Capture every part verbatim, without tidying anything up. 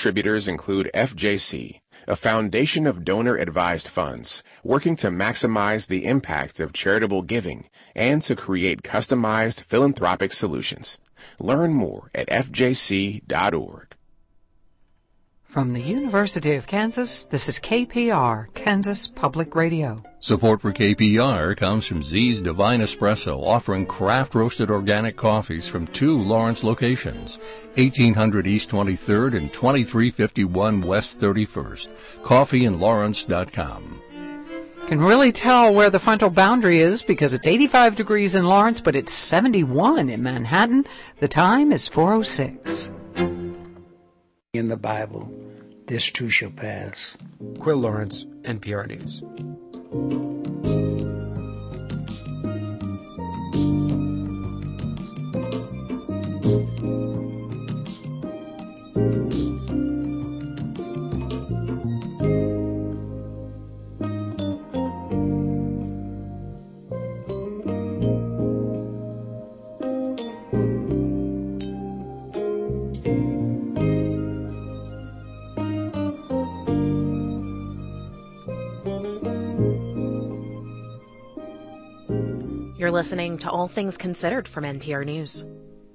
contributors include F J C, a foundation of donor-advised funds working to maximize the impact of charitable giving and to create customized philanthropic solutions. Learn more at f j c dot org. From the University of Kansas, this is K P R, Kansas Public Radio. Support for K P R comes from Z's Divine Espresso, offering craft-roasted organic coffees from two Lawrence locations, eighteen hundred East twenty-third and twenty-three fifty-one West thirty-first. coffee in lawrence dot com. Can really tell where the frontal boundary is because it's eighty-five degrees in Lawrence, but it's seventy-one in Manhattan. The time is four oh six. In the Bible, this too shall pass. Quill Lawrence, N P R News. You're listening to All Things Considered from N P R News.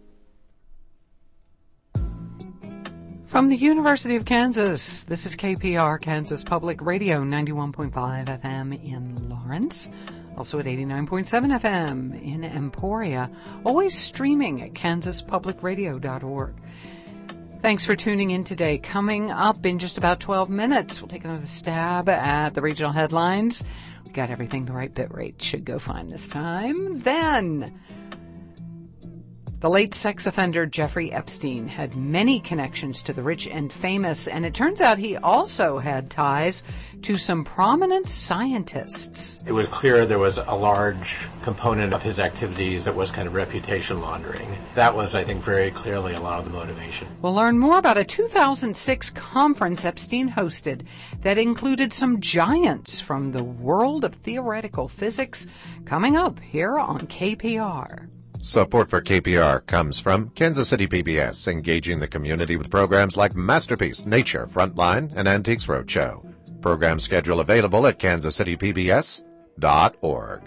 From the University of Kansas, this is K P R, Kansas Public Radio, ninety-one point five F M in Lawrence, also at eighty-nine point seven F M in Emporia, always streaming at kansas public radio dot org. Thanks for tuning in today. Coming up in just about twelve minutes, we'll take another stab at the regional headlines. We got everything the right bit rate should go fine this time. Then, the late sex offender Jeffrey Epstein had many connections to the rich and famous, and it turns out he also had ties to some prominent scientists. It was clear there was a large component of his activities that was kind of reputation laundering. That was, I think, very clearly a lot of the motivation. We'll learn more about a two thousand six conference Epstein hosted that included some giants from the world of theoretical physics, coming up here on K P R. Support for K P R comes from Kansas City P B S, engaging the community with programs like Masterpiece, Nature, Frontline, and Antiques Roadshow. Program schedule available at kansas city p b s dot org.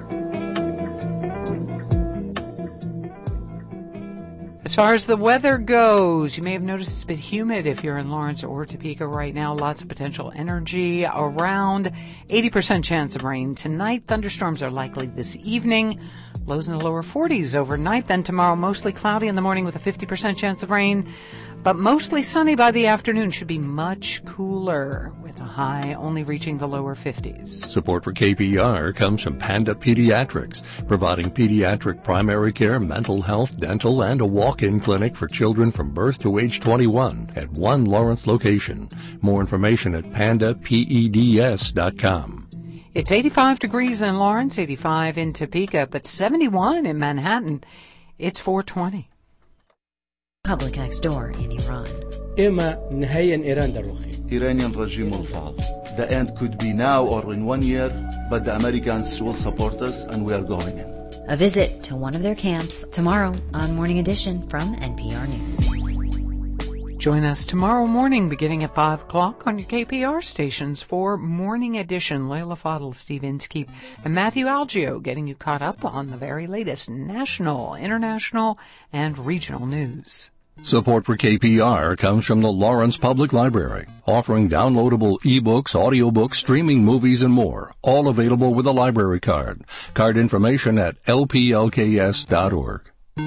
As far as the weather goes, you may have noticed it's a bit humid if you're in Lawrence or Topeka right now. Lots of potential energy, around eighty percent chance of rain tonight. Thunderstorms are likely this evening. Lows in the lower forties overnight. Then tomorrow, mostly cloudy in the morning with a fifty percent chance of rain. But mostly sunny by the afternoon. Should be much cooler with a high only reaching the lower fifties. Support for K P R comes from Panda Pediatrics, providing pediatric primary care, mental health, dental, and a walk-in clinic for children from birth to age twenty-one at one Lawrence location. More information at panda peds dot com. It's eighty-five degrees in Lawrence, eighty-five in Topeka, but seventy-one in Manhattan. It's four twenty. Public next door in Iran. إما نهاية إيران دروخي. Iranian regime will fall. The end could be now or in one year, but the Americans will support us and we are going in. A visit to one of their camps tomorrow on Morning Edition from N P R News. Join us tomorrow morning beginning at five o'clock on your K P R stations for Morning Edition. Layla Fadl, Steve Inskeep, and Matthew Algio getting you caught up on the very latest national, international, and regional news. Support for K P R comes from the Lawrence Public Library, offering downloadable ebooks, audiobooks, streaming movies, and more, all available with a library card. Card information at l p l k s dot org.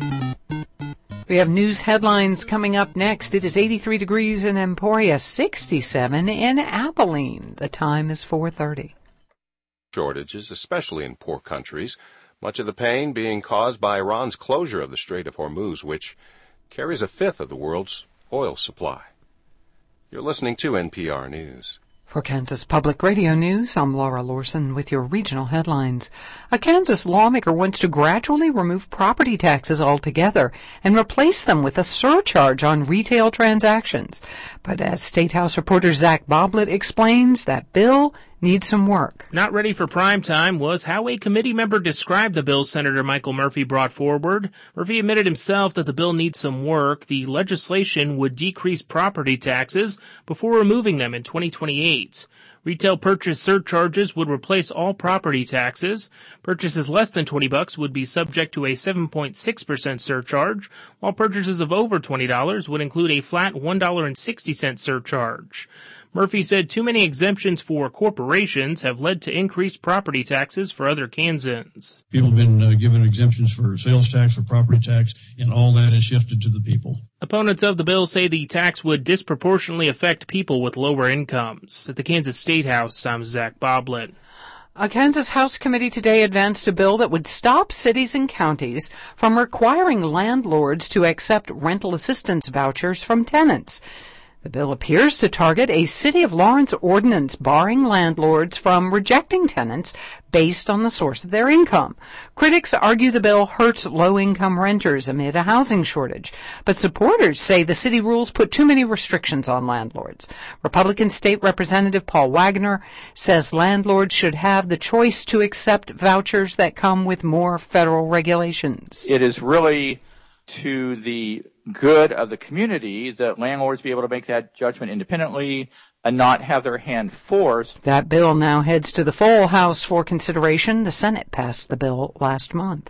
We have news headlines coming up next. It is eighty-three degrees in Emporia, sixty-seven in Abilene. The time is four thirty. Shortages, especially in poor countries, much of the pain being caused by Iran's closure of the Strait of Hormuz, which carries a fifth of the world's oil supply. You're listening to N P R News. For Kansas Public Radio News, I'm Laura Lorson with your regional headlines. A Kansas lawmaker wants to gradually remove property taxes altogether and replace them with a surcharge on retail transactions. But as State House reporter Zach Boblet explains, that bill needs some work. Not ready for prime time was how a committee member described the bill Senator Michael Murphy brought forward. Murphy admitted himself that the bill needs some work. The legislation would decrease property taxes before removing them in twenty twenty-eight. Retail purchase surcharges would replace all property taxes. Purchases less than twenty bucks would be subject to a seven point six percent surcharge, while purchases of over twenty dollars would include a flat one dollar and sixty cents surcharge. Murphy said too many exemptions for corporations have led to increased property taxes for other Kansans. People have been uh, given exemptions for sales tax, for property tax, and all that has shifted to the people. Opponents of the bill say the tax would disproportionately affect people with lower incomes. At the Kansas State House, I'm Zach Boblett. A Kansas House committee today advanced a bill that would stop cities and counties from requiring landlords to accept rental assistance vouchers from tenants. The bill appears to target a City of Lawrence ordinance barring landlords from rejecting tenants based on the source of their income. Critics argue the bill hurts low-income renters amid a housing shortage, but supporters say the city rules put too many restrictions on landlords. Republican State Representative Paul Wagner says landlords should have the choice to accept vouchers that come with more federal regulations. It is really to the good of the community that landlords be able to make that judgment independently and not have their hand forced. That bill now heads to the full House for consideration. The Senate passed the bill last month.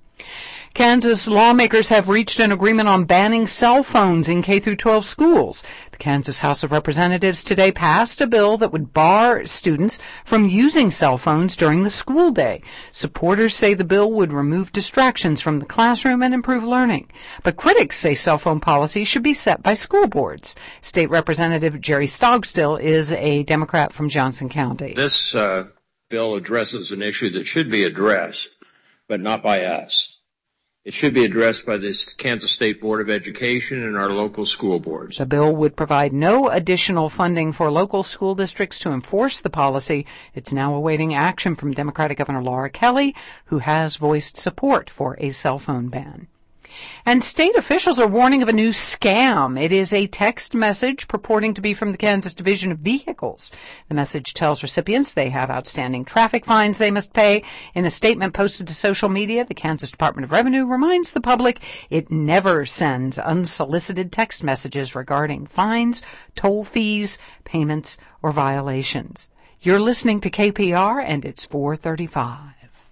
Kansas lawmakers have reached an agreement on banning cell phones in K through twelve schools. The Kansas House of Representatives today passed a bill that would bar students from using cell phones during the school day. Supporters say the bill would remove distractions from the classroom and improve learning. But critics say cell phone policy should be set by school boards. State Representative Jerry Stogstill is a Democrat from Johnson County. This uh, bill addresses an issue that should be addressed, but not by us. It should be addressed by the Kansas State Board of Education and our local school boards. The bill would provide no additional funding for local school districts to enforce the policy. It's now awaiting action from Democratic Governor Laura Kelly, who has voiced support for a cell phone ban. And state officials are warning of a new scam. It is a text message purporting to be from the Kansas Division of Vehicles. The message tells recipients they have outstanding traffic fines they must pay. In a statement posted to social media, the Kansas Department of Revenue reminds the public it never sends unsolicited text messages regarding fines, toll fees, payments, or violations. You're listening to K P R, and it's four thirty-five.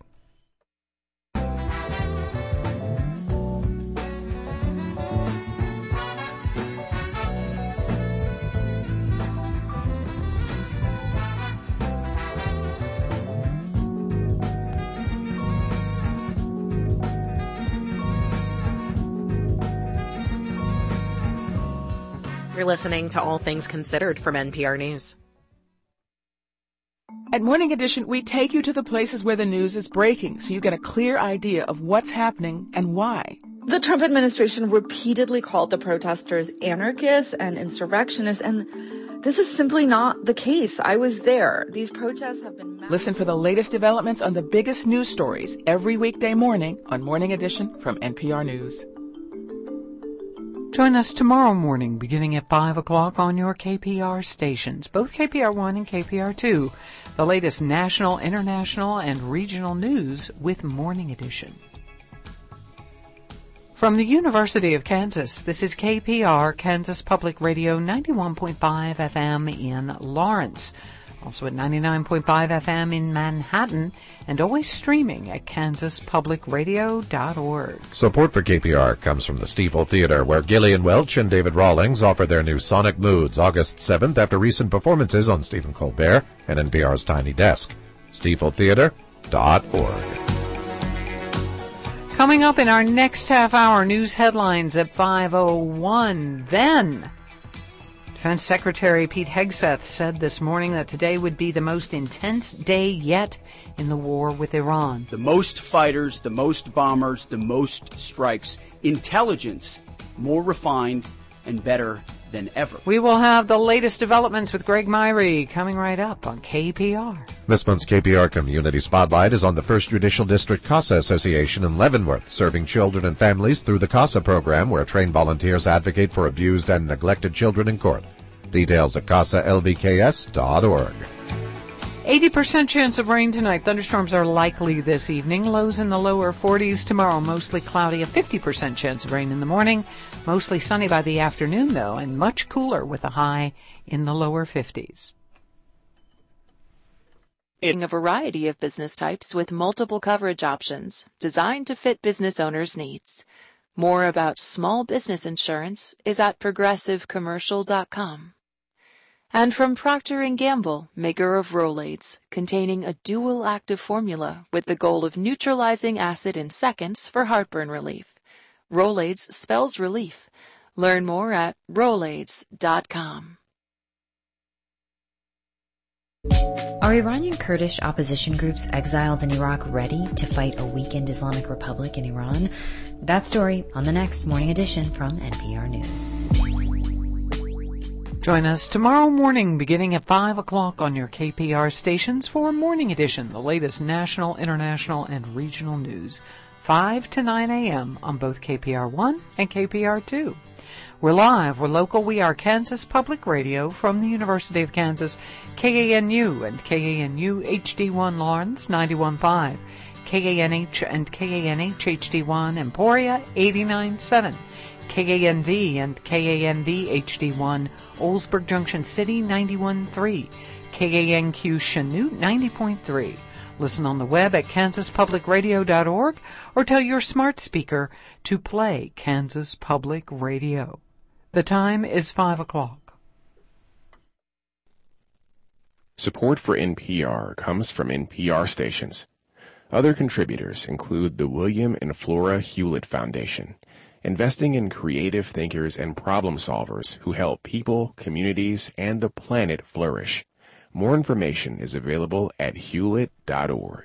You're listening to All Things Considered from N P R News. At Morning Edition, we take you to the places where the news is breaking so you get a clear idea of what's happening and why. The Trump administration repeatedly called the protesters anarchists and insurrectionists, and this is simply not the case. I was there. These protests have been... Listen for the latest developments on the biggest news stories every weekday morning on Morning Edition from N P R News. Join us tomorrow morning beginning at five o'clock on your K P R stations, both K P R one and K P R two. The latest national, international, and regional news with Morning Edition. From the University of Kansas, this is K P R, Kansas Public Radio, ninety-one point five F M in Lawrence. Also at ninety-nine point five F M in Manhattan, and always streaming at kansas public radio dot org. Support for K P R comes from the Stiefel Theater, where Gillian Welch and David Rawlings offer their new Sonic Moods August seventh after recent performances on Stephen Colbert and N P R's Tiny Desk. stiefel theater dot org. Coming up in our next half hour, news headlines at five oh one. Then, Defense Secretary Pete Hegseth said this morning that today would be the most intense day yet in the war with Iran. The most fighters, the most bombers, the most strikes. Intelligence more refined and better than ever. We will have the latest developments with Greg Myrie coming right up on K P R. This month's K P R Community Spotlight is on the First Judicial District CASA Association in Leavenworth, serving children and families through the CASA program, where trained volunteers advocate for abused and neglected children in court. Details at casa l v k s dot org. eighty percent chance of rain tonight. Thunderstorms are likely this evening. Lows in the lower forties tomorrow. Mostly cloudy. A fifty percent chance of rain in the morning. Mostly sunny by the afternoon, though, and much cooler with a high in the lower fifties. A variety of business types with multiple coverage options designed to fit business owners' needs. More about small business insurance is at progressive commercial dot com. And from Procter and Gamble, maker of Rolaids, containing a dual active formula with the goal of neutralizing acid in seconds for heartburn relief. Rolaids spells relief. Learn more at rolaids dot com. Are Iranian Kurdish opposition groups exiled in Iraq ready to fight a weakened Islamic Republic in Iran? That story on the next Morning Edition from N P R News. Join us tomorrow morning beginning at five o'clock on your K P R stations for Morning Edition, the latest national, international, and regional news, five to nine a.m. on both K P R one and K P R two. We're live, we're local, we are Kansas Public Radio from the University of Kansas, K A N U and K A N U H D one Lawrence ninety-one point five, K A N H and K A N H H D one Emporia eighty-nine point seven, K A N V and K A N V H D one Oldsburg Junction City ninety-one point three, K A N Q Chanute ninety point three. Listen on the web at kansas public radio dot org or tell your smart speaker to play Kansas Public Radio. The time is five o'clock. Support for N P R comes from N P R stations. Other contributors include the William and Flora Hewlett Foundation, investing in creative thinkers and problem solvers who help people, communities, and the planet flourish. More information is available at hewlett dot org.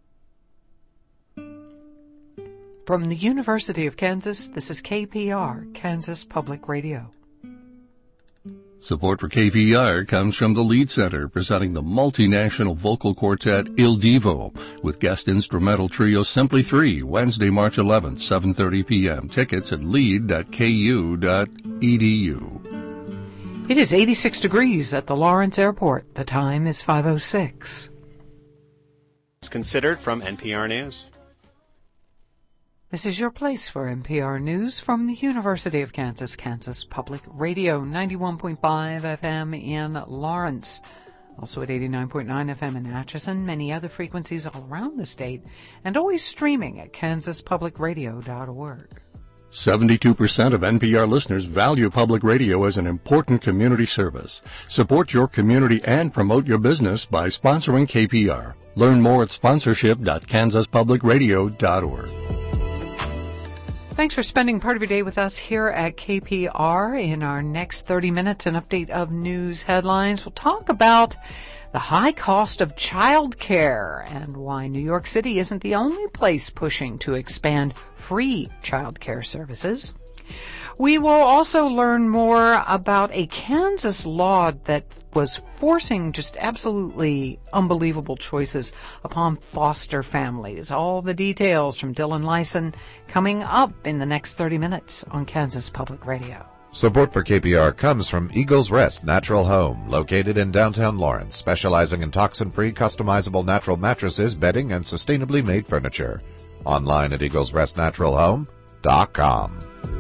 From the University of Kansas, this is K P R, Kansas Public Radio. Support for K P R comes from the Lead Center, presenting the multinational vocal quartet Il Divo with guest instrumental trio Simply Three, Wednesday, March eleventh, seven thirty p.m. Tickets at lead dot k u dot e d u. It is eighty-six degrees at the Lawrence Airport. The time is five oh six. It's considered from N P R News. This is your place for N P R News from the University of Kansas, Kansas Public Radio, ninety-one point five F M in Lawrence. Also at eighty-nine point nine F M in Atchison, many other frequencies all around the state, and always streaming at kansas public radio dot org. seventy-two percent of N P R listeners value public radio as an important community service. Support your community and promote your business by sponsoring K P R. Learn more at sponsorship dot kansas public radio dot org. Thanks for spending part of your day with us here at K P R. In our next thirty minutes, an update of news headlines. We'll talk about the high cost of child care and why New York City isn't the only place pushing to expand free child care services. We will also learn more about a Kansas law that was forcing just absolutely unbelievable choices upon foster families. All the details from Dylan Lyson coming up in the next thirty minutes on Kansas Public Radio. Support for K P R comes from Eagles Rest Natural Home, located in downtown Lawrence, specializing in toxin-free, customizable natural mattresses, bedding, and sustainably made furniture. Online at eagles rest natural home dot com.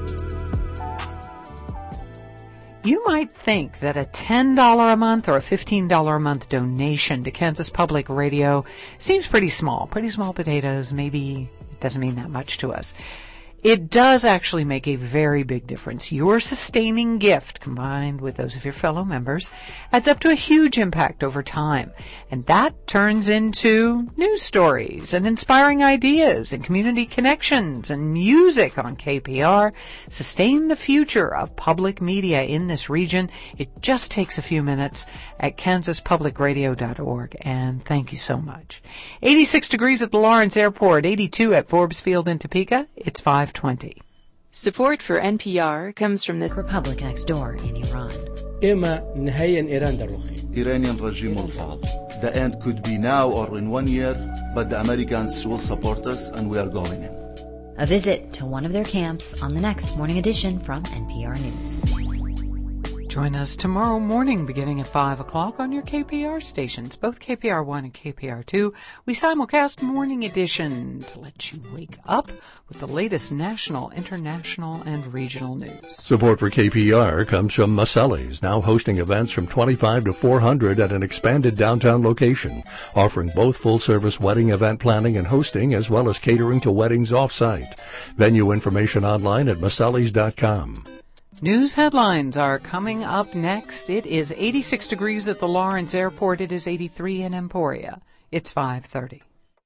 You might think that a ten dollars a month or a fifteen dollars a month donation to Kansas Public Radio seems pretty small, pretty small potatoes. Maybe it doesn't mean that much to us. It does actually make a very big difference. Your sustaining gift, combined with those of your fellow members, adds up to a huge impact over time. And that turns into news stories and inspiring ideas and community connections and music on K P R. Sustain the future of public media in this region. It just takes a few minutes at kansas public radio dot org. And thank you so much. eighty-six degrees at the Lawrence Airport, eighty-two at Forbes Field in Topeka. It's five twenty. Support for N P R comes from the Republic next door in Iran. إما نهاية إيران دروخي. Iranian regime will fall. The end could be now or in one year, but the Americans will support us and we are going in. A visit to one of their camps on the next Morning Edition from N P R News. Join us tomorrow morning beginning at five o'clock on your K P R stations, both K P R one and K P R two. We simulcast Morning Edition to let you wake up with the latest national, international, and regional news. Support for K P R comes from Maselli's, now hosting events from twenty-five to four hundred at an expanded downtown location, offering both full-service wedding event planning and hosting as well as catering to weddings off-site. Venue information online at masellis dot com. News headlines are coming up next. It is eighty-six degrees at the Lawrence Airport. It is eighty-three in Emporia. It's five thirty.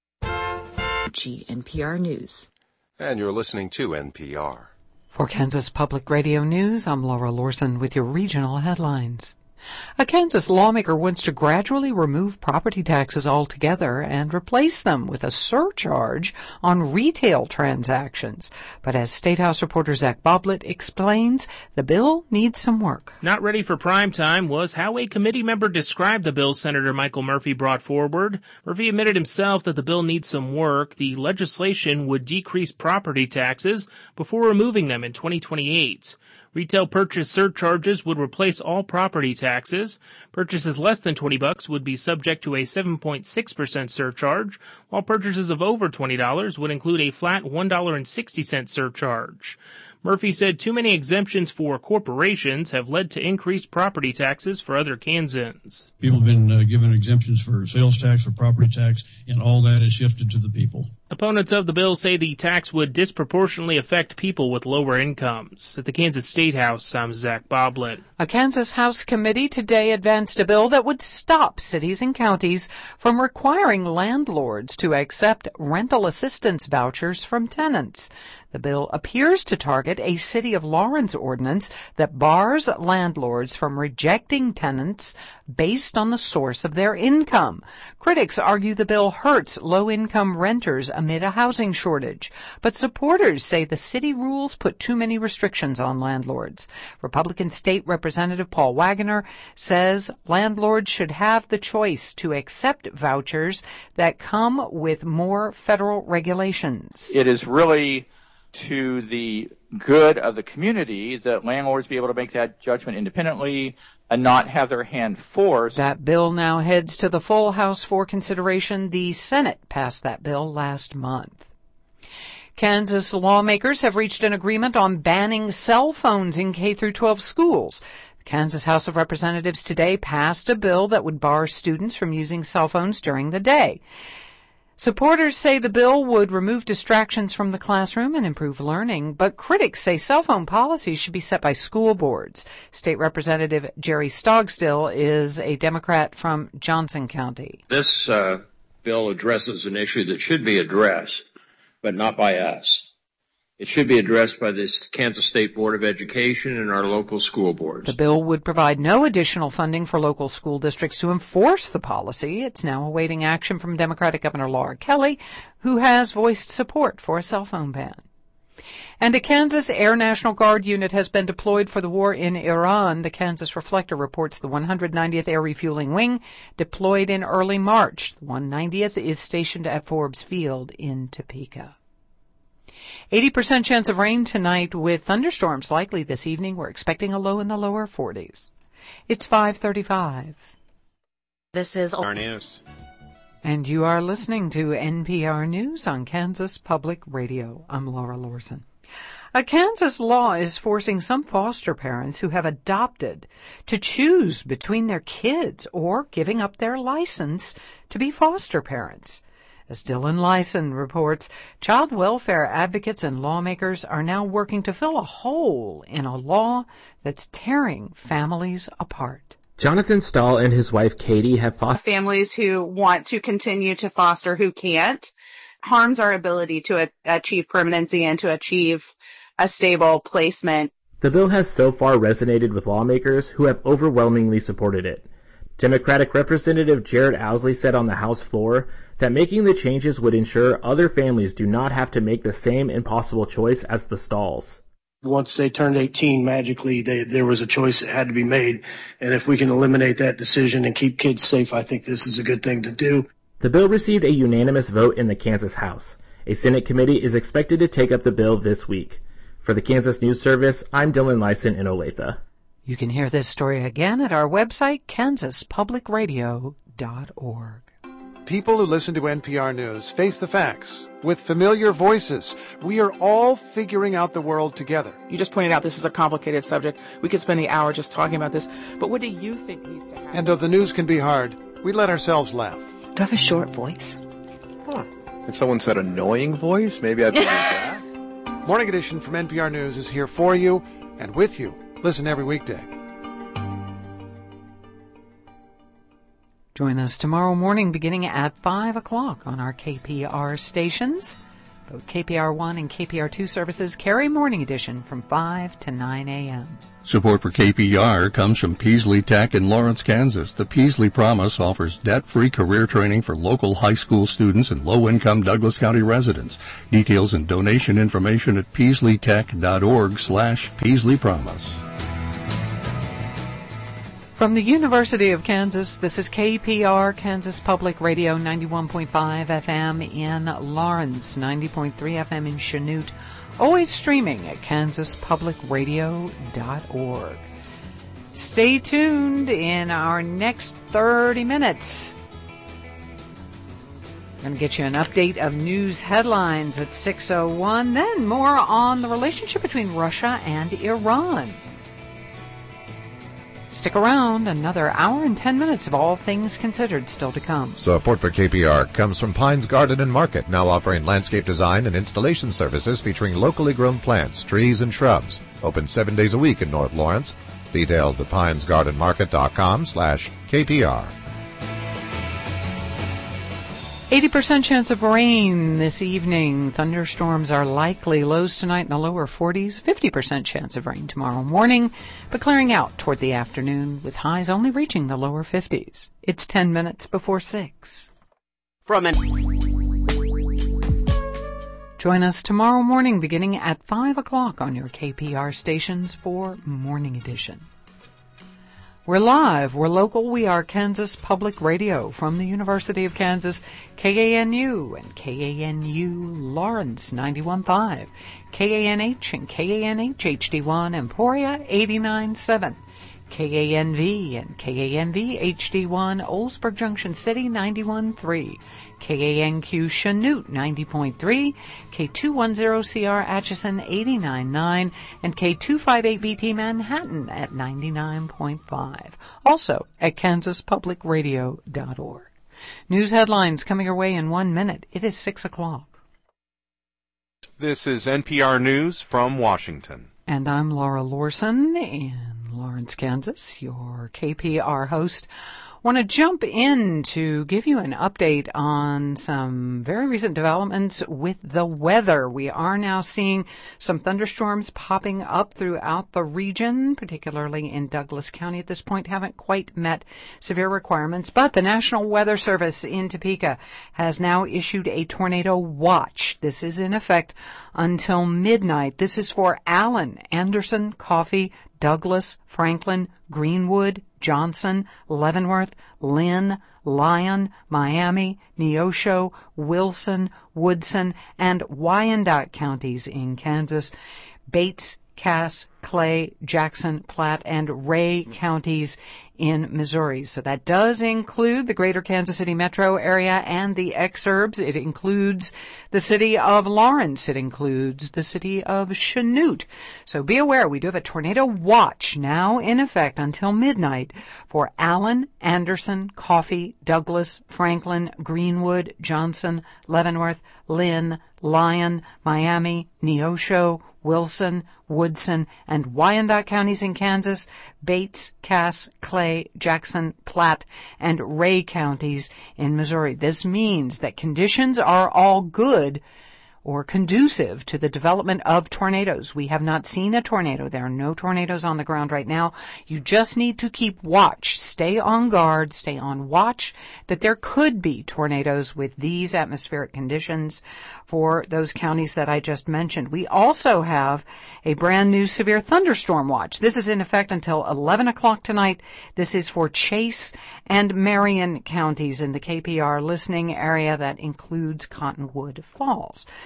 N P R News. And you're listening to N P R. For Kansas Public Radio News, I'm Laura Lorson with your regional headlines. A Kansas lawmaker wants to gradually remove property taxes altogether and replace them with a surcharge on retail transactions. But as State House reporter Zach Boblet explains, the bill needs some work. Not ready for prime time was how a committee member described the bill Senator Michael Murphy brought forward. Murphy admitted himself that the bill needs some work. The legislation would decrease property taxes before removing them in twenty twenty-eight. Retail purchase surcharges would replace all property taxes. Purchases less than twenty bucks would be subject to a seven point six percent surcharge, while purchases of over twenty dollars would include a flat one dollar and sixty cents surcharge. Murphy said too many exemptions for corporations have led to increased property taxes for other Kansans. People have been uh, given exemptions for sales tax, for property tax, and all that is shifted to the people. Opponents of the bill say the tax would disproportionately affect people with lower incomes. At the Kansas State House, I'm Zach Boblet. A Kansas House committee today advanced a bill that would stop cities and counties from requiring landlords to accept rental assistance vouchers from tenants. The bill appears to target a City of Lawrence ordinance that bars landlords from rejecting tenants based on the source of their income. Critics argue the bill hurts low-income renters amid a housing shortage, but supporters say the city rules put too many restrictions on landlords. Republican State Representative Paul Wagoner says landlords should have the choice to accept vouchers that come with more federal regulations. It is really to the good of the community that landlords be able to make that judgment independently and not have their hand forced. That bill now heads to the full House for consideration. The Senate passed that bill last month. Kansas lawmakers have reached an agreement on banning cell phones in K through twelve schools. The Kansas House of Representatives today passed a bill that would bar students from using cell phones during the day. Supporters say the bill would remove distractions from the classroom and improve learning, but critics say cell phone policies should be set by school boards. State Representative Jerry Stogstill is a Democrat from Johnson County. This uh, bill addresses an issue that should be addressed, but not by us. It should be addressed by the Kansas State Board of Education and our local school boards. The bill would provide no additional funding for local school districts to enforce the policy. It's now awaiting action from Democratic Governor Laura Kelly, who has voiced support for a cell phone ban. And a Kansas Air National Guard unit has been deployed for the war in Iran. The Kansas Reflector reports the one hundred ninetieth Air Refueling Wing deployed in early March. The one hundred ninetieth is stationed at Forbes Field in Topeka. eighty percent chance of rain tonight with thunderstorms likely this evening. We're expecting a low in the lower forties. It's five thirty-five. This is our news. And you are listening to N P R News on Kansas Public Radio. I'm Laura Lorson. A Kansas law is forcing some foster parents who have adopted to choose between their kids or giving up their license to be foster parents. As Dylan Lyson reports, child welfare advocates and lawmakers are now working to fill a hole in a law that's tearing families apart. Jonathan Stahl and his wife Katie have foster families who want to continue to foster who can't, harms our ability to a- achieve permanency and to achieve a stable placement. The bill has so far resonated with lawmakers who have overwhelmingly supported it. Democratic Representative Jared Owsley said on the House floor that making the changes would ensure other families do not have to make the same impossible choice as the Stahls. Once they turned eighteen, magically, they, there was a choice that had to be made. And if we can eliminate that decision and keep kids safe, I think this is a good thing to do. The bill received a unanimous vote in the Kansas House. A Senate committee is expected to take up the bill this week. For the Kansas News Service, I'm Dylan Lyson in Olathe. You can hear this story again at our website, kansas public radio dot org. People who listen to N P R News face the facts with familiar voices. We are all figuring out the world together. You just pointed out this is a complicated subject. We could spend the hour just talking about this. But what do you think needs to happen? And though the news can be hard, we let ourselves laugh. Do I have a short voice? Huh. If someone said annoying voice, maybe I'd believe that. Morning Edition from N P R News is here for you and with you. Listen every weekday. Join us tomorrow morning beginning at five o'clock on our K P R stations. Both K P R one and K P R two services carry Morning Edition from five to nine a.m. Support for K P R comes from Peasley Tech in Lawrence, Kansas. The Peasley Promise offers debt-free career training for local high school students and low-income Douglas County residents. Details and donation information at peasleytech.org slash Peasley Promise. From the University of Kansas, this is K P R, Kansas Public Radio, ninety-one point five F M in Lawrence, ninety point three F M in Chanute, always streaming at kansas public radio dot org. Stay tuned in our next thirty minutes. I'm going to get you an update of news headlines at six oh one, then more on the relationship between Russia and Iran. Stick around, another hour and ten minutes of All Things Considered still to come. Support for K P R comes from Pines Garden and Market, now offering landscape design and installation services featuring locally grown plants, trees, and shrubs. Open seven days a week in North Lawrence. Details at pinesgardenmarket.com slash KPR. eighty percent chance of rain this evening. Thunderstorms are likely. Lows tonight in the lower forties. fifty percent chance of rain tomorrow morning, but clearing out toward the afternoon with highs only reaching the lower fifties. It's ten minutes before six. From an Join us tomorrow morning beginning at five o'clock on your K P R stations for Morning Edition. We're live, we're local, we are Kansas Public Radio from the University of Kansas, K A N U and K A N U Lawrence ninety-one point five, K A N H and K A N H H D one Emporia eighty-nine point seven, K A N V and K A N V H D one Oldsburg Junction City ninety-one point three, K A N Q Chanute ninety point three, K two ten C R Atchison eighty-nine point nine, and K two fifty-eight B T Manhattan at ninety-nine point five. Also at kansas public radio dot org. News headlines coming your way in one minute. It is six o'clock. This is N P R News from Washington. And I'm Laura Lorson in Lawrence, Kansas, your K P R host. Want to jump in to give you an update on some very recent developments with the weather. We are now seeing some thunderstorms popping up throughout the region, particularly in Douglas County at this point. Haven't quite met severe requirements, but the National Weather Service in Topeka has now issued a tornado watch. This is in effect until midnight. This is for Allen, Anderson, Coffee, Douglas, Franklin, Greenwood, Johnson, Leavenworth, Lynn, Lyon, Miami, Neosho, Wilson, Woodson, and Wyandotte counties in Kansas, Bates, Cass, Clay, Jackson, Platte, and Ray counties in Missouri. So that does include the greater Kansas City metro area and the exurbs. It includes the city of Lawrence. It includes the city of Chanute. So be aware, we do have a tornado watch now in effect until midnight for Allen, Anderson, Coffee, Douglas, Franklin, Greenwood, Johnson, Leavenworth, Lynn, Lyon, Miami, Neosho, Wilson, Woodson, and Wyandotte counties in Kansas, Bates, Cass, Clay, Jackson, Platte, and Ray counties in Missouri. This means that conditions are all good or conducive to the development of tornadoes. We have not seen a tornado. There are no tornadoes on the ground right now. You just need to keep watch. Stay on guard. Stay on watch that there could be tornadoes with these atmospheric conditions for those counties that I just mentioned. We also have a brand new severe thunderstorm watch. This is in effect until eleven o'clock tonight. This is for Chase and Marion counties in the K P R listening area that includes Cottonwood Falls.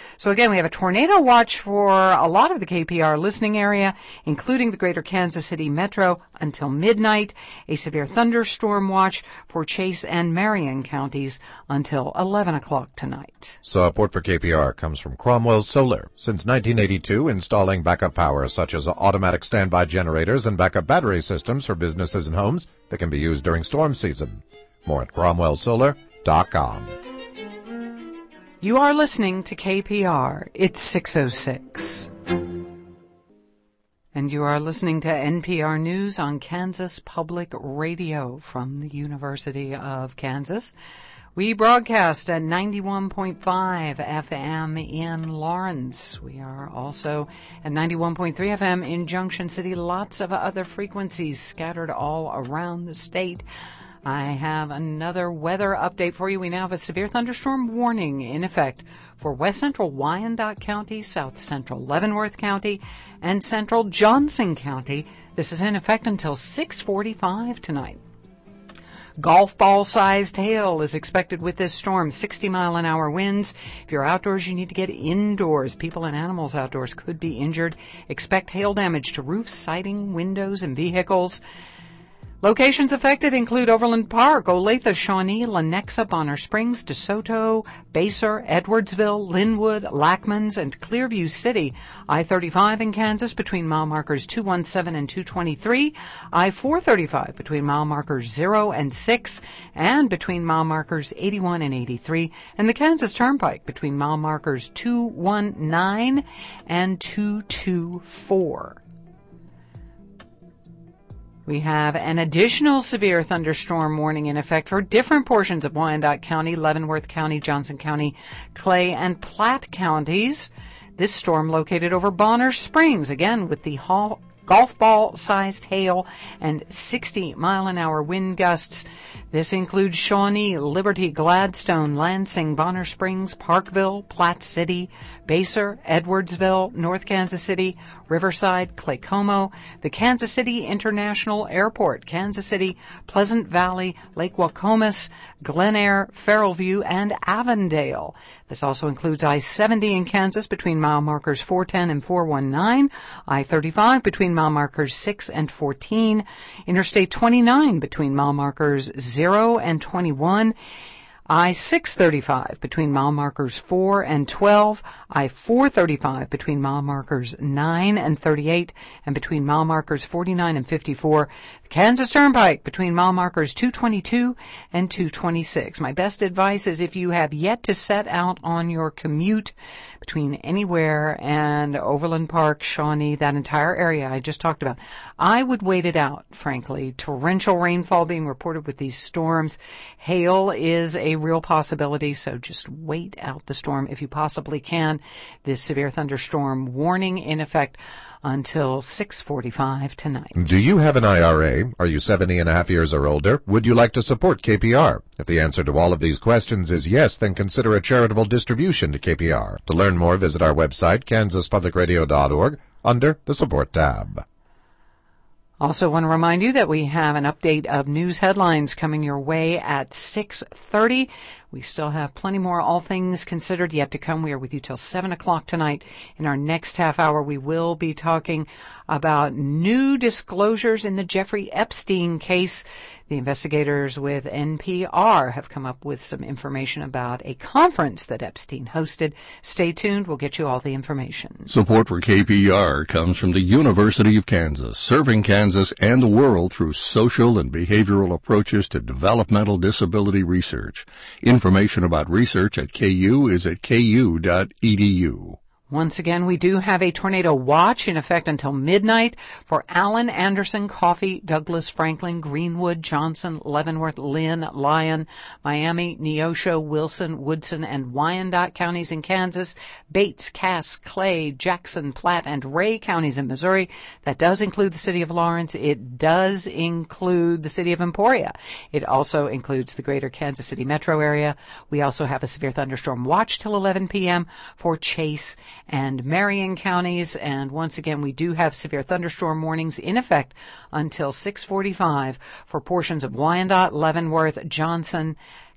So again, we have a tornado watch for a lot of the K P R listening area, including the greater Kansas City metro until midnight. A severe thunderstorm watch for Chase and Marion counties until eleven o'clock tonight. Support for K P R comes from Cromwell Solar. Since nineteen eighty-two, installing backup power such as automatic standby generators and backup battery systems for businesses and homes that can be used during storm season. More at cromwell solar dot com. You are listening to K P R. It's six oh six. And you are listening to N P R News on Kansas Public Radio from the University of Kansas. We broadcast at ninety-one point five F M in Lawrence. We are also at ninety-one point three F M in Junction City. Lots of other frequencies scattered all around the state. I have another weather update for you. We now have a severe thunderstorm warning in effect for west central Wyandotte County, south central Leavenworth County, and central Johnson County. This is in effect until six forty-five tonight. Golf ball-sized hail is expected with this storm, sixty mile an hour winds. If you're outdoors, you need to get indoors. People and animals outdoors could be injured. Expect hail damage to roofs, siding, windows, and vehicles. Locations affected include Overland Park, Olathe, Shawnee, Lenexa, Bonner Springs, DeSoto, Basehor, Edwardsville, Linwood, Lackmans, and Clearview City. I thirty-five in Kansas between mile markers two seventeen and two twenty-three. I four thirty-five between mile markers zero and six, and between mile markers eighty-one and eighty-three. And the Kansas Turnpike between mile markers two nineteen and two twenty-four. We have an additional severe thunderstorm warning in effect for different portions of Wyandotte County, Leavenworth County, Johnson County, Clay, and Platte counties. This storm located over Bonner Springs, again with the hall, golf ball-sized hail and sixty mile an hour wind gusts. This includes Shawnee, Liberty, Gladstone, Lansing, Bonner Springs, Parkville, Platte City, Basehor, Edwardsville, North Kansas City, Riverside, Claycomo, the Kansas City International Airport, Kansas City, Pleasant Valley, Lake Wacomas, Glen Eyre, Farrellview, and Avondale. This also includes I seventy in Kansas between mile markers four ten and four nineteen, I thirty-five between mile markers six and fourteen, Interstate twenty-nine between mile markers zero and twenty-one, I six thirty-five between mile markers four and twelve, I four thirty-five between mile markers nine and thirty-eight, and between mile markers forty-nine and fifty-four, the Kansas Turnpike between mile markers two twenty-two and two twenty-six. My best advice is if you have yet to set out on your commute between anywhere and Overland Park, Shawnee, that entire area I just talked about, I would wait it out, frankly. Torrential rainfall being reported with these storms. Hail is a real possibility, so just wait out the storm if you possibly can. This severe thunderstorm warning in effect until six forty-five tonight. Do you have an I R A? Are you seventy and a half years or older? Would you like to support K P R? If the answer to all of these questions is yes, then consider a charitable distribution to K P R. To learn more, visit our website, kansas public radio dot org, under the Support tab. Also want to remind you that we have an update of news headlines coming your way at six thirty. We still have plenty more All Things Considered yet to come. We are with you till seven o'clock tonight. In our next half hour, we will be talking about new disclosures in the Jeffrey Epstein case. The investigators with N P R have come up with some information about a conference that Epstein hosted. Stay tuned. We'll get you all the information. Support for K P R comes from the University of Kansas, serving Kansas and the world through social and behavioral approaches to developmental disability research. Information about research at K U is at k u dot e d u. Once again, we do have a tornado watch in effect until midnight for Allen, Anderson, Coffee, Douglas, Franklin, Greenwood, Johnson, Leavenworth, Lynn, Lyon, Miami, Neosho, Wilson, Woodson, and Wyandotte counties in Kansas, Bates, Cass, Clay, Jackson, Platte, and Ray counties in Missouri. That does include the city of Lawrence. It does include the city of Emporia. It also includes the greater Kansas City metro area. We also have a severe thunderstorm watch till eleven p.m. for Chase and Marion counties. And once again, we do have severe thunderstorm warnings in effect until six forty-five for portions of Wyandotte, Leavenworth, Johnson,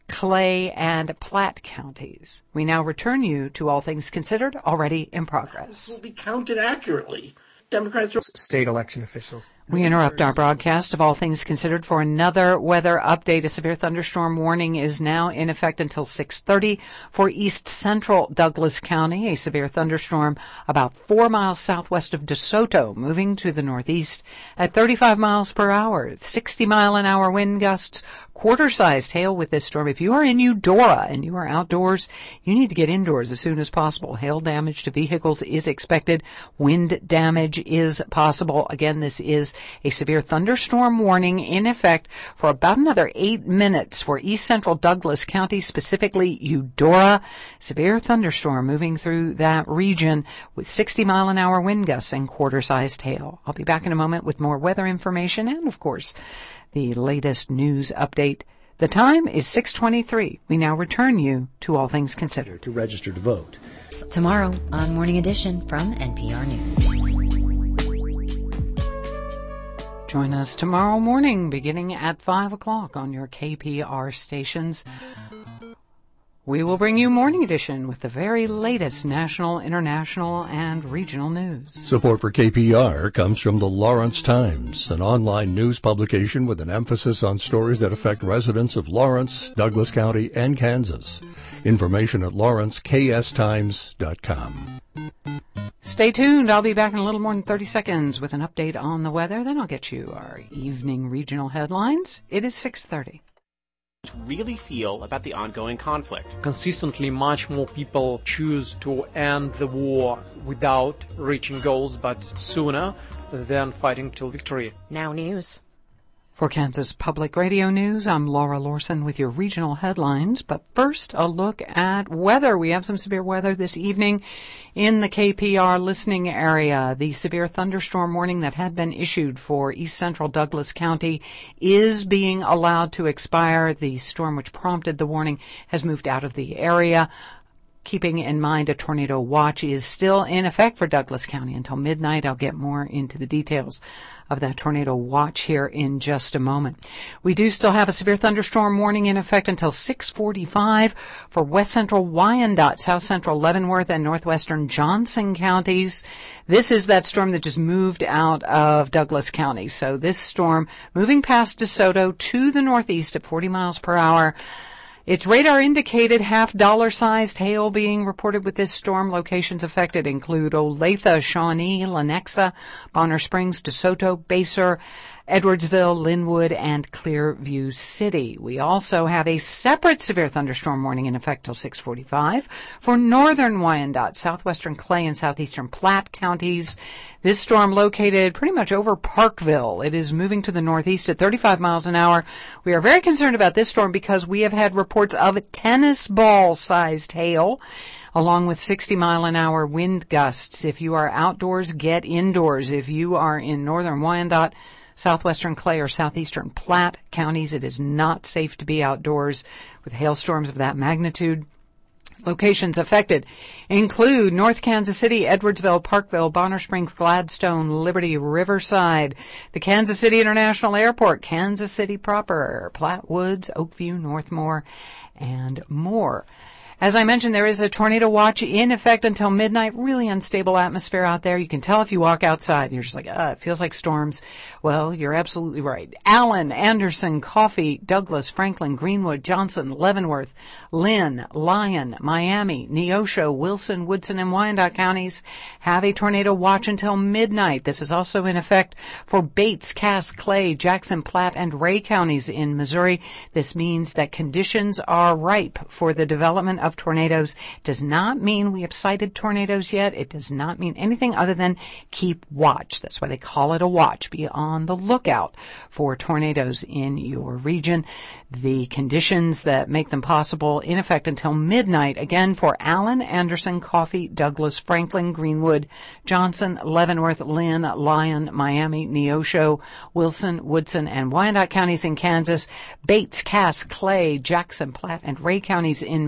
Clay, and Platte counties. We now return you to All Things Considered, already in progress. Will be counted accurately. Democrats are state election officials. We interrupt our broadcast of All Things Considered for another weather update. A severe thunderstorm warning is now in effect until six thirty for east central Douglas County. A severe thunderstorm about four miles southwest of DeSoto, moving to the northeast at thirty-five miles per hour. sixty mile an hour wind gusts, quarter-sized hail with this storm. If you are in Eudora and you are outdoors, you need to get indoors as soon as possible. Hail damage to vehicles is expected. Wind damage is possible. Again, this is a severe thunderstorm warning in effect for about another eight minutes for east central Douglas County, specifically Eudora. Severe thunderstorm moving through that region with sixty mile an hour wind gusts and quarter-sized hail. I'll be back in a moment with more weather information and, of course, the latest news update. The time is six twenty-three. We now return you to All Things Considered. To register to vote. Tomorrow on Morning Edition from N P R News. Join us tomorrow morning beginning at five o'clock on your K P R stations. We will bring you Morning Edition with the very latest national, international, and regional news. Support for K P R comes from the Lawrence Times, an online news publication with an emphasis on stories that affect residents of Lawrence, Douglas County, and Kansas. Information at lawrence k s times dot com. Stay tuned. I'll be back in a little more than thirty seconds with an update on the weather. Then I'll get you our evening regional headlines. It is six thirty. Really feel about the ongoing conflict. Consistently, much more people choose to end the war without reaching goals, but sooner than fighting till victory. Now news. For Kansas Public Radio News, I'm Laura Lorson with your regional headlines. But first, a look at weather. We have some severe weather this evening in the K P R listening area. The severe thunderstorm warning that had been issued for east central Douglas County is being allowed to expire. The storm which prompted the warning has moved out of the area. Keeping in mind a tornado watch is still in effect for Douglas County until midnight. I'll get more into the details of that tornado watch here in just a moment. We do still have a severe thunderstorm warning in effect until six forty-five for west central Wyandotte, south central Leavenworth, and northwestern Johnson counties. This is that storm that just moved out of Douglas County. So this storm moving past DeSoto to the northeast at forty miles per hour. Its radar indicated half dollar sized hail being reported with this storm. Locations affected include Olathe, Shawnee, Lenexa, Bonner Springs, DeSoto, Basehor, Edwardsville, Linwood, and Clearview City. We also have a separate severe thunderstorm warning in effect till six forty-five for northern Wyandotte, southwestern Clay, and southeastern Platte counties. This storm located pretty much over Parkville. It is moving to the northeast at thirty-five miles an hour. We are very concerned about this storm because we have had reports of tennis ball-sized hail, along with sixty mile an hour wind gusts. If you are outdoors, get indoors. If you are in northern Wyandotte, southwestern Clay, or southeastern Platte counties, it is not safe to be outdoors with hailstorms of that magnitude. Locations affected include North Kansas City, Edwardsville, Parkville, Bonner Springs, Gladstone, Liberty, Riverside, the Kansas City International Airport, Kansas City proper, Platte Woods, Oakview, Northmore, and more. As I mentioned, there is a tornado watch in effect until midnight. Really unstable atmosphere out there. You can tell if you walk outside. You're just like, uh, it feels like storms. Well, you're absolutely right. Allen, Anderson, Coffee, Douglas, Franklin, Greenwood, Johnson, Leavenworth, Lynn, Lyon, Miami, Neosho, Wilson, Woodson, and Wyandotte counties have a tornado watch until midnight. This is also in effect for Bates, Cass, Clay, Jackson, Platte, and Ray counties in Missouri. This means that conditions are ripe for the development of tornadoes. Does not mean we have sighted tornadoes yet. It does not mean anything other than keep watch. That's why they call it a watch. Be on the lookout for tornadoes in your region. The conditions that make them possible in effect until midnight, again for Allen, Anderson, Coffee, Douglas, Franklin, Greenwood, Johnson, Leavenworth, Lynn, Lyon, Miami, Neosho, Wilson, Woodson, and Wyandotte counties in Kansas, Bates, Cass, Clay, Jackson, Platte, and Ray counties in Missouri.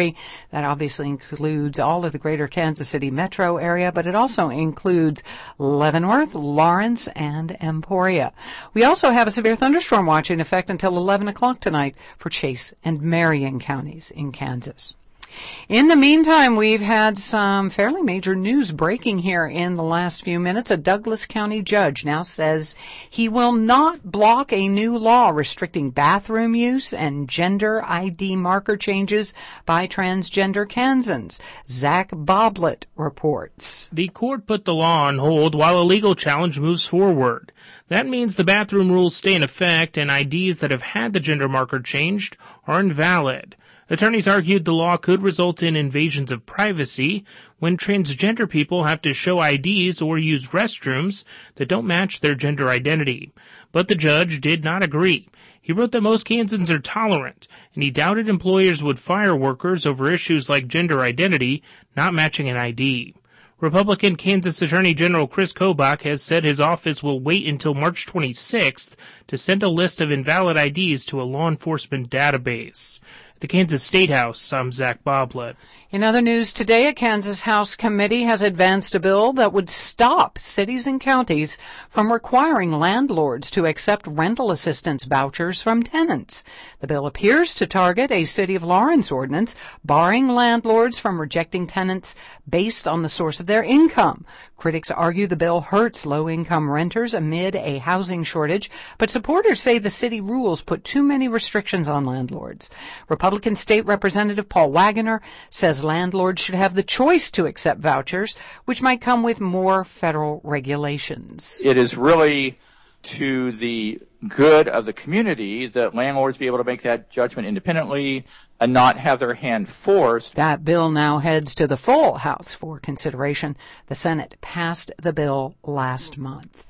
City. That obviously includes all of the greater Kansas City metro area, but it also includes Leavenworth, Lawrence, and Emporia. We also have a severe thunderstorm watch in effect until eleven o'clock tonight for Chase and Marion counties in Kansas. In the meantime, we've had some fairly major news breaking here in the last few minutes. A Douglas County judge now says he will not block a new law restricting bathroom use and gender I D marker changes by transgender Kansans. Zach Boblet reports. The court put the law on hold while a legal challenge moves forward. That means the bathroom rules stay in effect and I Ds that have had the gender marker changed are invalid. Attorneys argued the law could result in invasions of privacy when transgender people have to show I Ds or use restrooms that don't match their gender identity. But the judge did not agree. He wrote that most Kansans are tolerant, and he doubted employers would fire workers over issues like gender identity not matching an I D. Republican Kansas Attorney General Chris Kobach has said his office will wait until March twenty-sixth to send a list of invalid I Ds to a law enforcement database. The Kansas State House, I'm Zach Boblet. In other news today, a Kansas House committee has advanced a bill that would stop cities and counties from requiring landlords to accept rental assistance vouchers from tenants. The bill appears to target a City of Lawrence ordinance barring landlords from rejecting tenants based on the source of their income. Critics argue the bill hurts low-income renters amid a housing shortage, but supporters say the city rules put too many restrictions on landlords. Republican State Representative Paul Wagoner says landlords should have the choice to accept vouchers, which might come with more federal regulations. It is really to the good of the community that landlords be able to make that judgment independently and not have their hand forced. That bill now heads to the full House for consideration. The Senate passed the bill last month.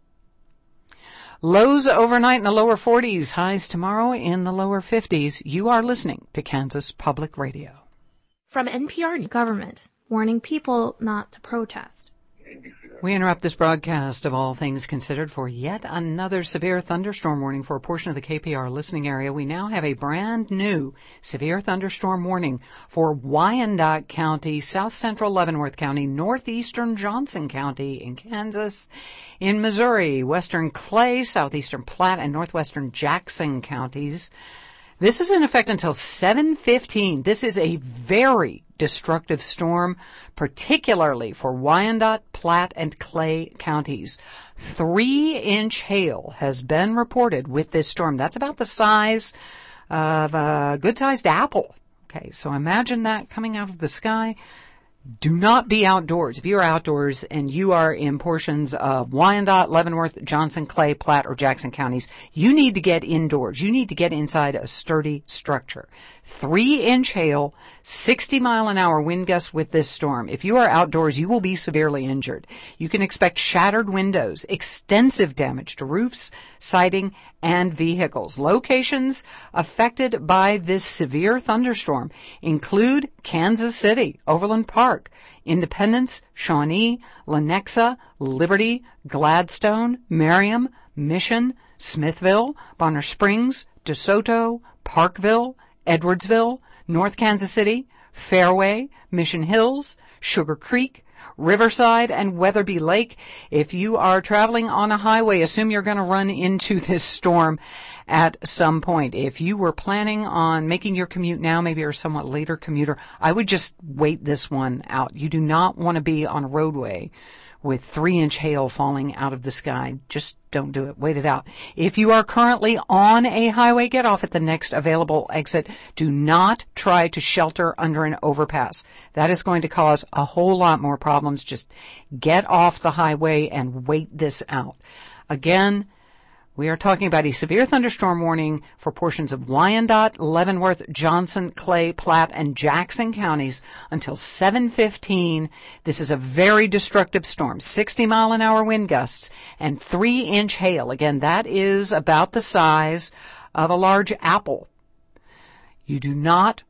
Lows overnight in the lower forties, highs tomorrow in the lower fifties. You are listening to Kansas Public Radio. From N P R Government, warning people not to protest. We interrupt this broadcast of All Things Considered for yet another severe thunderstorm warning for a portion of the K P R listening area. We now have a brand new severe thunderstorm warning for Wyandotte County, South Central Leavenworth County, Northeastern Johnson County in Kansas, in Missouri, Western Clay, Southeastern Platte, and Northwestern Jackson counties. This is in effect until seven fifteen. This is a very destructive storm, particularly for Wyandotte, Platte, and Clay counties. Three-inch hail has been reported with this storm. That's about the size of a good-sized apple. Okay, so imagine that coming out of the sky. Do not be outdoors. If you are outdoors and you are in portions of Wyandotte, Leavenworth, Johnson, Clay, Platte, or Jackson counties, you need to get indoors. You need to get inside a sturdy structure. Three-inch hail, sixty mile an hour wind gusts with this storm. If you are outdoors, you will be severely injured. You can expect shattered windows, extensive damage to roofs, siding, and vehicles. Locations affected by this severe thunderstorm include Kansas City, Overland Park, Independence, Shawnee, Lenexa, Liberty, Gladstone, Merriam, Mission, Smithville, Bonner Springs, DeSoto, Parkville, Edwardsville, North Kansas City, Fairway, Mission Hills, Sugar Creek, Riverside, and Weatherby Lake. If you are traveling on a highway, assume you're going to run into this storm at some point. If you were planning on making your commute now, maybe you're a somewhat later commuter, I would just wait this one out. You do not want to be on a roadway with three-inch hail falling out of the sky. Just don't do it. Wait it out. If you are currently on a highway, get off at the next available exit. Do not try to shelter under an overpass. That is going to cause a whole lot more problems. Just get off the highway and wait this out. Again, we are talking about a severe thunderstorm warning for portions of Wyandotte, Leavenworth, Johnson, Clay, Platte, and Jackson counties until seven fifteen. This is a very destructive storm. sixty mile an hour wind gusts and three-inch hail. Again, that is about the size of a large apple. You do not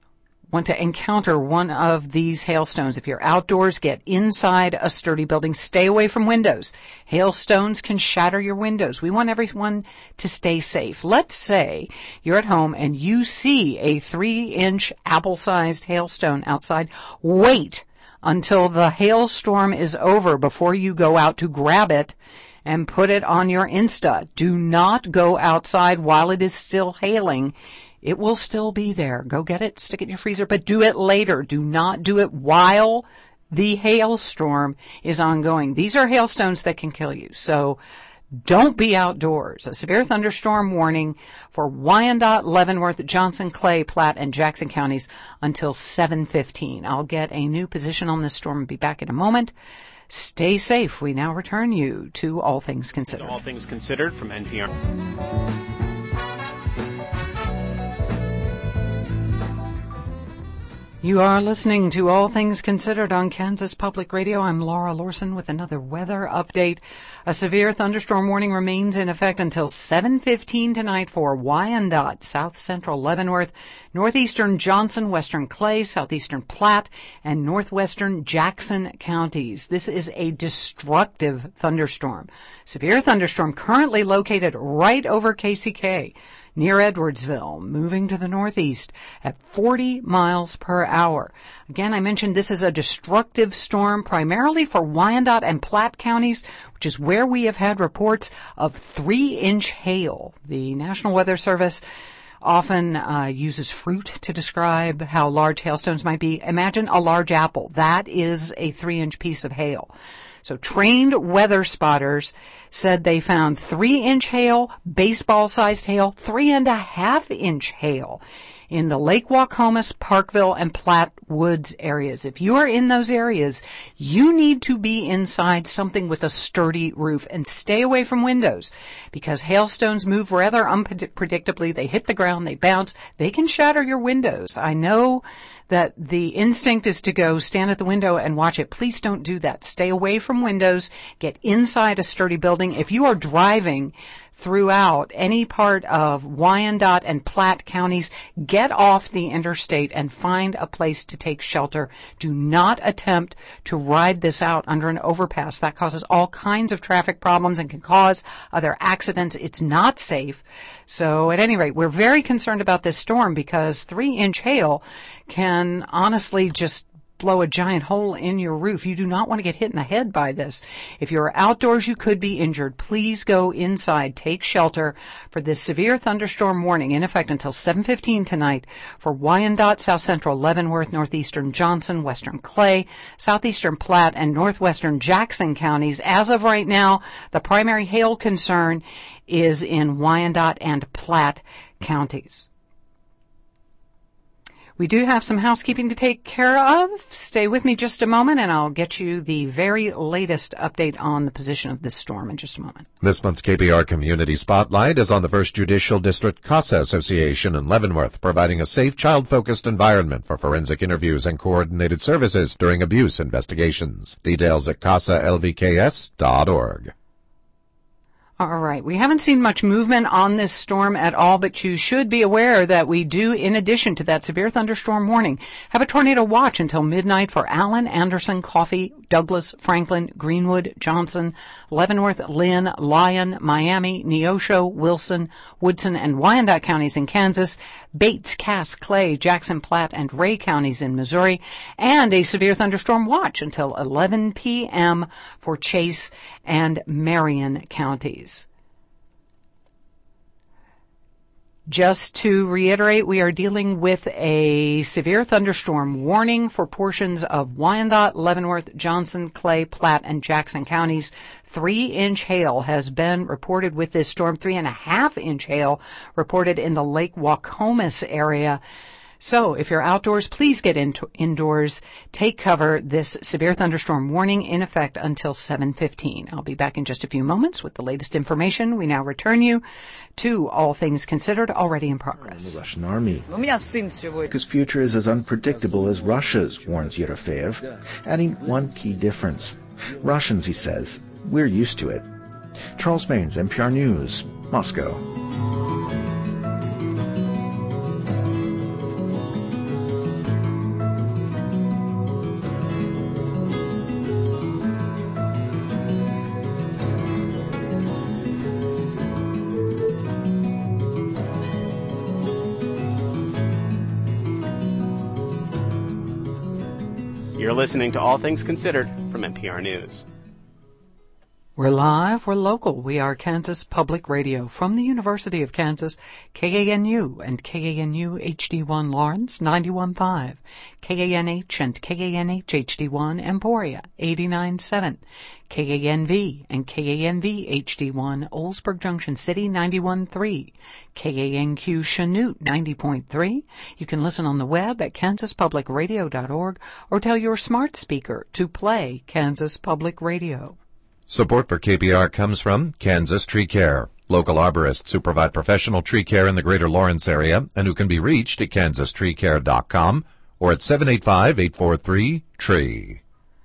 want to encounter one of these hailstones, if you're outdoors, get inside a sturdy building. Stay away from windows. Hailstones can shatter your windows. We want everyone to stay safe. Let's say you're at home and you see a three-inch apple-sized hailstone outside. Wait until the hailstorm is over before you go out to grab it and put it on your Insta. Do not go outside while it is still hailing. It will still be there. Go get it, stick it in your freezer, but do it later. Do not do it while the hailstorm is ongoing. These are hailstones that can kill you. So don't be outdoors. A severe thunderstorm warning for Wyandotte, Leavenworth, Johnson, Clay, Platte, and Jackson counties until seven fifteen. I'll get a new position on this storm and be back in a moment. Stay safe. We now return you to All Things Considered. All Things Considered from N P R. You are listening to All Things Considered on Kansas Public Radio. I'm Laura Lorson with another weather update. A severe thunderstorm warning remains in effect until seven fifteen tonight for Wyandotte, south central Leavenworth, northeastern Johnson, western Clay, southeastern Platte, and northwestern Jackson counties. This is a destructive thunderstorm. Severe thunderstorm currently located right over K C K. Near Edwardsville, moving to the northeast at forty miles per hour. Again, I mentioned this is a destructive storm primarily for Wyandotte and Platte counties, which is where we have had reports of three-inch hail. The National Weather Service often uh, uses fruit to describe how large hailstones might be. Imagine a large apple. That is a three-inch piece of hail. So trained weather spotters said they found three-inch hail, baseball-sized hail, three-and-a-half-inch hail in the Lake Waukomis, Parkville, and Platte Woods areas. If you are in those areas, you need to be inside something with a sturdy roof and stay away from windows because hailstones move rather unpredictably. They hit the ground, they bounce, they can shatter your windows. I know that the instinct is to go stand at the window and watch it. Please don't do that. Stay away from windows. Get inside a sturdy building. If you are driving throughout any part of Wyandotte and Platte counties, get off the interstate and find a place to take shelter. Do not attempt to ride this out under an overpass. That causes all kinds of traffic problems and can cause other accidents. It's not safe. So at any rate, we're very concerned about this storm because three-inch hail can honestly just blow a giant hole in your roof. You do not want to get hit in the head by this. If you're outdoors, you could be injured. Please go inside. Take shelter for this severe thunderstorm warning in effect until seven fifteen tonight for Wyandotte, south central Leavenworth, northeastern Johnson, western Clay, southeastern Platte, and northwestern Jackson counties. As of right now, the primary hail concern is in Wyandotte and Platte counties. We do have some housekeeping to take care of. Stay with me just a moment, and I'll get you the very latest update on the position of this storm in just a moment. This month's K P R Community Spotlight is on the First Judicial District CASA Association in Leavenworth, providing a safe, child-focused environment for forensic interviews and coordinated services during abuse investigations. Details at casa l v k s dot org. All right. We haven't seen much movement on this storm at all, but you should be aware that we do, in addition to that severe thunderstorm warning, have a tornado watch until midnight for Allen, Anderson, Coffee, Douglas, Franklin, Greenwood, Johnson, Leavenworth, Lynn, Lyon, Miami, Neosho, Wilson, Woodson, and Wyandotte counties in Kansas, Bates, Cass, Clay, Jackson, Platte, and Ray counties in Missouri, and a severe thunderstorm watch until eleven p.m. for Chase and Marion counties. Just to reiterate, we are dealing with a severe thunderstorm warning for portions of Wyandotte, Leavenworth, Johnson, Clay, Platte, and Jackson counties. Three-inch hail has been reported with this storm. Three-and-a-half-inch hail reported in the Lake Waukomis area. So if you're outdoors, please get in indoors. Take cover. This severe thunderstorm warning in effect until seven fifteen. I'll be back in just a few moments with the latest information. We now return you to All Things Considered, already in progress. The Russian army. His future is as unpredictable as Russia's, warns Yerofeyev, adding one key difference. Russians, he says, we're used to it. Charles Baines, N P R News, Moscow. You're listening to All Things Considered from N P R News. We're live, we're local. We are Kansas Public Radio from the University of Kansas, K A N U and K A N U H D one Lawrence, ninety-one point five, K A N H and K A N H H D one Emporia, eighty-nine point seven, K A N V and K A N V H D one Oldsburg Junction City, ninety-one point three, K A N Q Chanute, ninety point three. You can listen on the web at kansas public radio dot org or tell your smart speaker to play Kansas Public Radio. Support for K P R comes from Kansas Tree Care, local arborists who provide professional tree care in the greater Lawrence area and who can be reached at kansas tree care dot com or at seven eight five, eight four three, T R E E.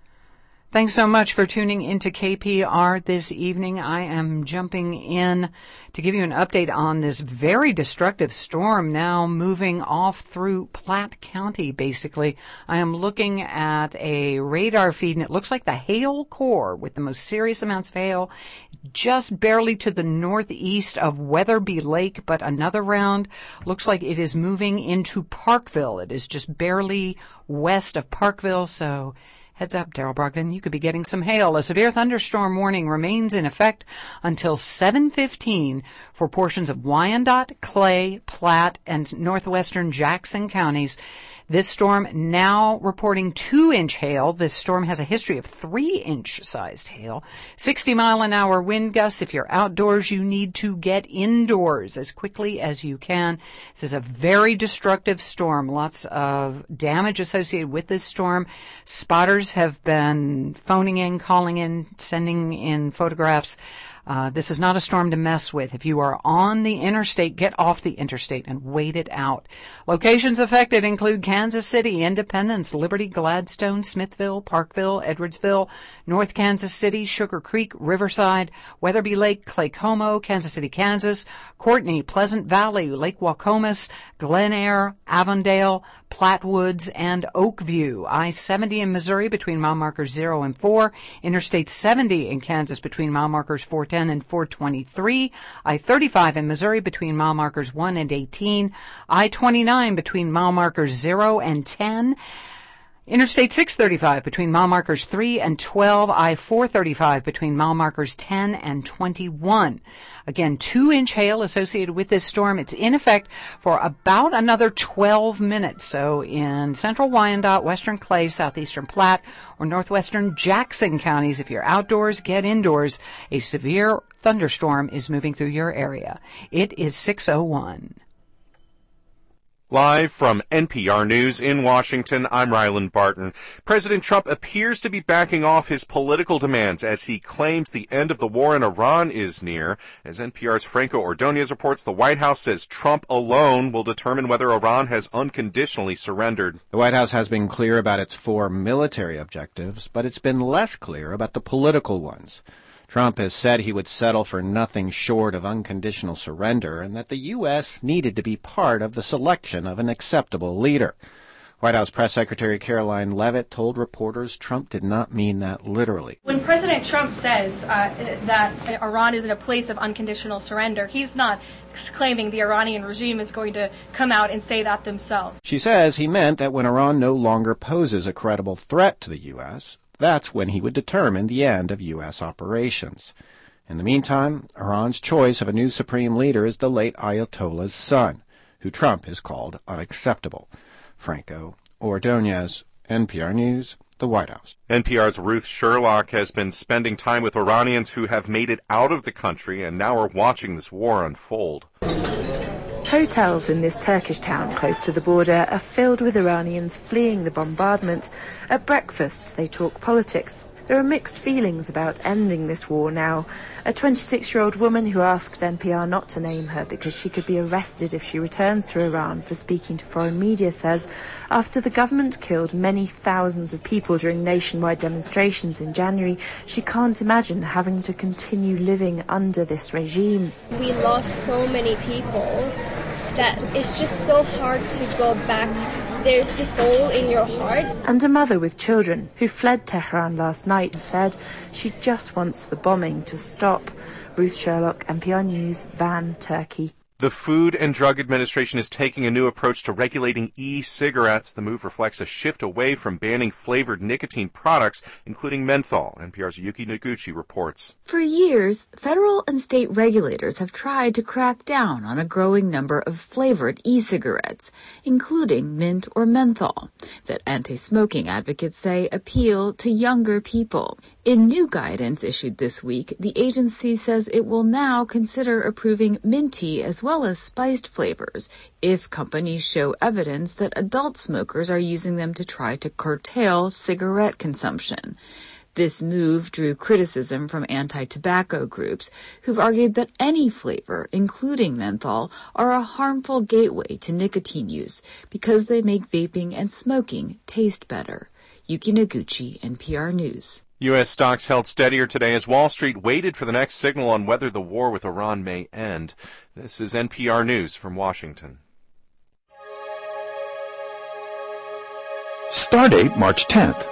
Thanks so much for tuning into K P R this evening. I am jumping in to give you an update on this very destructive storm now moving off through Platte County, basically. I am looking at a radar feed, and it looks like the hail core with the most serious amounts of hail just barely to the northeast of Weatherby Lake, but another round looks like it is moving into Parkville. It is just barely west of Parkville, so heads up, Daryl Brogdon, you could be getting some hail. A severe thunderstorm warning remains in effect until seven fifteen for portions of Wyandotte, Clay, Platte, and northwestern Jackson counties. This storm now reporting two-inch hail. This storm has a history of three-inch sized hail. sixty mile an hour wind gusts. If you're outdoors, you need to get indoors as quickly as you can. This is a very destructive storm. Lots of damage associated with this storm. Spotters have been phoning in, calling in, sending in photographs. Uh, this is not a storm to mess with. If you are on the interstate, get off the interstate and wait it out. Locations affected include Kansas City, Independence, Liberty, Gladstone, Smithville, Parkville, Edwardsville, North Kansas City, Sugar Creek, Riverside, Weatherby Lake, Claycomo, Kansas City, Kansas, Courtney, Pleasant Valley, Lake Waukomis, Glen Eyre, Avondale, Platte Woods, and Oakview. I seventy in Missouri between mile markers zero and four. Interstate seventy in Kansas between mile markers four ten and four twenty-three. I thirty-five in Missouri between mile markers one and eighteen. I twenty-nine between mile markers zero and ten. Interstate six thirty-five between mile markers three and twelve. I four thirty-five between mile markers ten and twenty-one. Again, two-inch hail associated with this storm. It's in effect for about another twelve minutes. So in central Wyandotte, western Clay, southeastern Platte, or northwestern Jackson counties, if you're outdoors, get indoors. A severe thunderstorm is moving through your area. It is six oh one. Live from N P R News in Washington, I'm Ryland Barton. President Trump appears to be backing off his political demands as he claims the end of the war in Iran is near. As N P R's Franco Ordonez reports, the White House says Trump alone will determine whether Iran has unconditionally surrendered. The White House has been clear about its four military objectives, but it's been less clear about the political ones. Trump has said he would settle for nothing short of unconditional surrender and that the U S needed to be part of the selection of an acceptable leader. White House Press Secretary Caroline Leavitt told reporters Trump did not mean that literally. When President Trump says uh, that Iran is in a place of unconditional surrender, he's not claiming the Iranian regime is going to come out and say that themselves. She says he meant that when Iran no longer poses a credible threat to the U S, that's when he would determine the end of U S operations. In the meantime, Iran's choice of a new supreme leader is the late Ayatollah's son, who Trump has called unacceptable. Franco Ordonez, N P R News, the White House. N P R's Ruth Sherlock has been spending time with Iranians who have made it out of the country and now are watching this war unfold. Hotels in this Turkish town close to the border are filled with Iranians fleeing the bombardment. At breakfast, they talk politics. There are mixed feelings about ending this war now. A twenty-six-year-old woman who asked N P R not to name her because she could be arrested if she returns to Iran for speaking to foreign media says, after the government killed many thousands of people during nationwide demonstrations in January, she can't imagine having to continue living under this regime. We lost so many people that it's just so hard to go back. There's this hole in your heart. And a mother with children who fled Tehran last night said she just wants the bombing to stop. Ruth Sherlock, N P R News, Van, Turkey. The Food and Drug Administration is taking a new approach to regulating e-cigarettes. The move reflects a shift away from banning flavored nicotine products, including menthol. N P R's Yuki Noguchi reports. For years, federal and state regulators have tried to crack down on a growing number of flavored e-cigarettes, including mint or menthol, that anti-smoking advocates say appeal to younger people. In new guidance issued this week, the agency says it will now consider approving minty as well as spiced flavors if companies show evidence that adult smokers are using them to try to curtail cigarette consumption. This move drew criticism from anti-tobacco groups who've argued that any flavor, including menthol, are a harmful gateway to nicotine use because they make vaping and smoking taste better. Yuki Noguchi, N P R News. U S stocks held steadier today as Wall Street waited for the next signal on whether the war with Iran may end. This is N P R News from Washington. Stardate March tenth.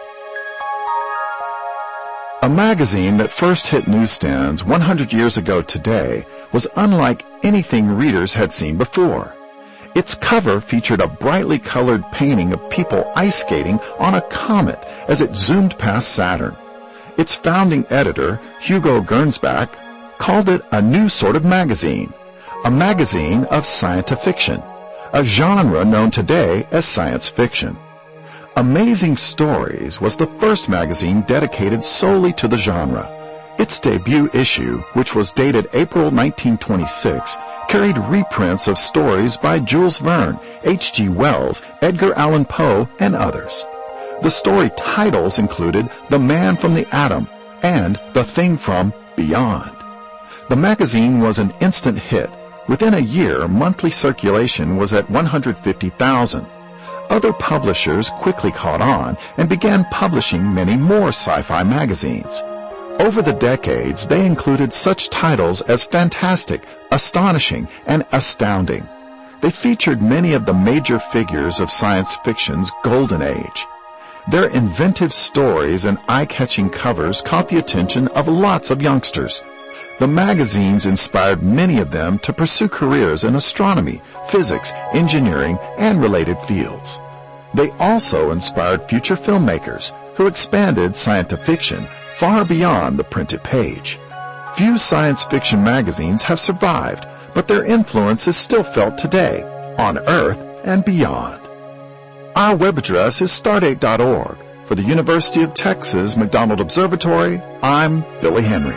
A magazine that first hit newsstands one hundred years ago today was unlike anything readers had seen before. Its cover featured a brightly colored painting of people ice skating on a comet as it zoomed past Saturn. Its founding editor, Hugo Gernsback, called it a new sort of magazine, a magazine of science-fiction, a genre known today as science fiction. Amazing Stories was the first magazine dedicated solely to the genre. Its debut issue, which was dated April nineteen twenty-six, carried reprints of stories by Jules Verne, H G Wells, Edgar Allan Poe, and others. The story titles included The Man from the Atom and The Thing from Beyond. The magazine was an instant hit. Within a year, monthly circulation was at one hundred fifty thousand. Other publishers quickly caught on and began publishing many more sci-fi magazines. Over the decades, they included such titles as fantastic, astonishing, and astounding. They featured many of the major figures of science fiction's golden age. Their inventive stories and eye-catching covers caught the attention of lots of youngsters. The magazines inspired many of them to pursue careers in astronomy, physics, engineering, and related fields. They also inspired future filmmakers who expanded science fiction far beyond the printed page. Few science fiction magazines have survived, but their influence is still felt today, on Earth and beyond. Our web address is stardate dot org. For the University of Texas McDonald Observatory, I'm Billy Henry.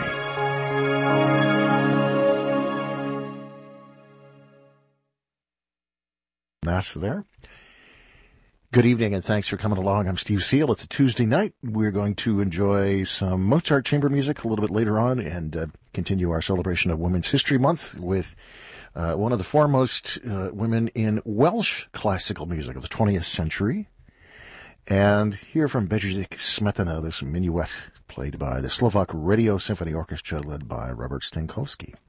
That's there. Good evening and thanks for coming along. I'm Steve Seal. It's a Tuesday night. We're going to enjoy some Mozart chamber music a little bit later on and uh, continue our celebration of Women's History Month with uh, one of the foremost uh, women in Welsh classical music of the twentieth century. And hear from Bedřich Smetana, this minuet played by the Slovak Radio Symphony Orchestra led by Robert Stenkovsky.